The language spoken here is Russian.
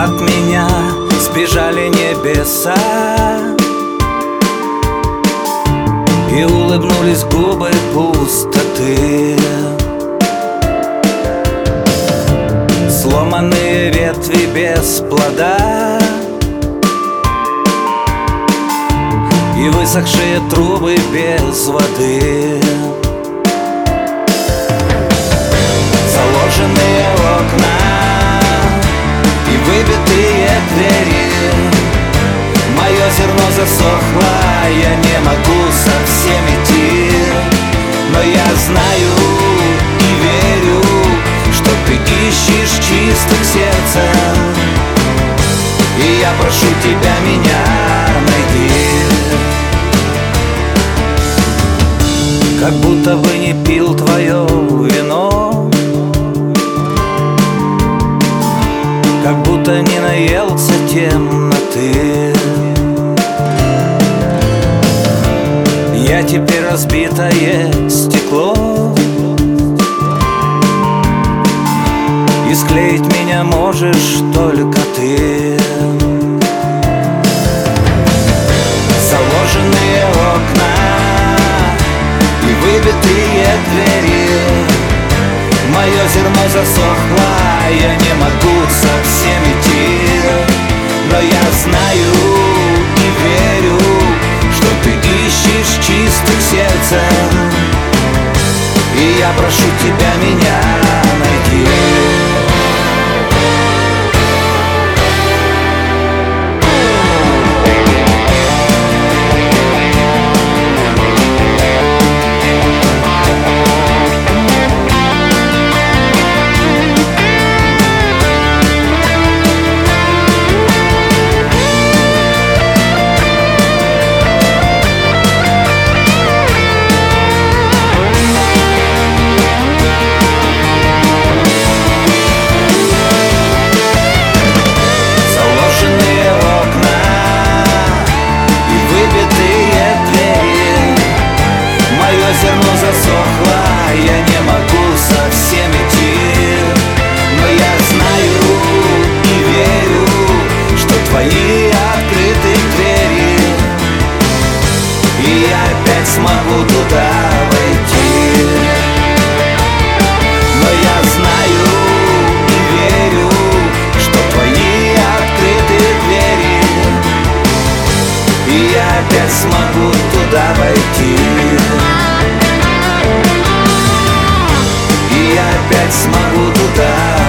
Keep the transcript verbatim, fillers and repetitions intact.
от меня сбежали небеса, и улыбнулись губы пустоты. Сломанные ветви без плода и высохшие трубы без воды. Заложенные окна и выбитые двери. Мое зерно засохло, я не могу совсем идти. Но я знаю и верю, что ты ищешь чистых сердцем, и я прошу тебя, меня найди. Как будто бы не пил твое вино, как будто не наелся темноты. Я теперь разбитое стекло, и склеить меня можешь только ты. Заложенные окна и выбитые двери. Мое зерно засохло, я не могу совсем идти. Но я знаю и верю, что ты ищешь чистых сердцем, и я прошу тебя, меня найди. Зерно засохло, я не могу совсем идти. Но я знаю и верю, что твои открыты двери, и я опять смогу туда войти. Но я знаю и верю, что твои открыты двери, и я опять смогу туда войти. Я опять смогу туда